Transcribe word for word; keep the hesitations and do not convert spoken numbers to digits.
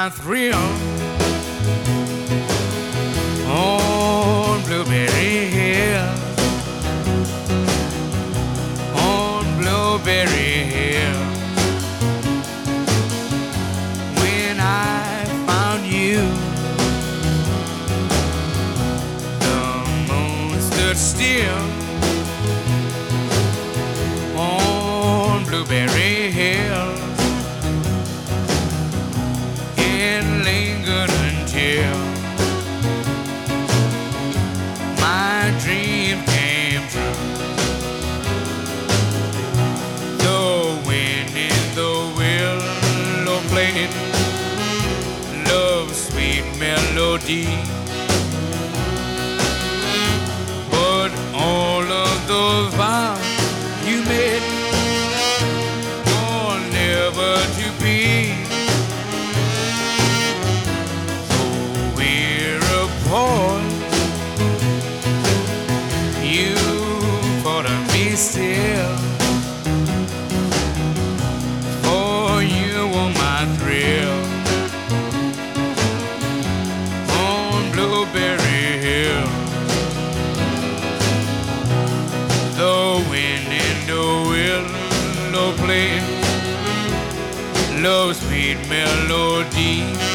my thrill on Blueberry Hill, on Blueberry Hill. When I found you, the moon stood still on Blueberry Hill. It lingered until my dream came true. The wind in the willow played love's sweet melody, but all of those vows you made were never to be. So we're apart, you thought of me still, for you were my thrill on Blueberry Hill. The wind in the willow played love's sweet melody,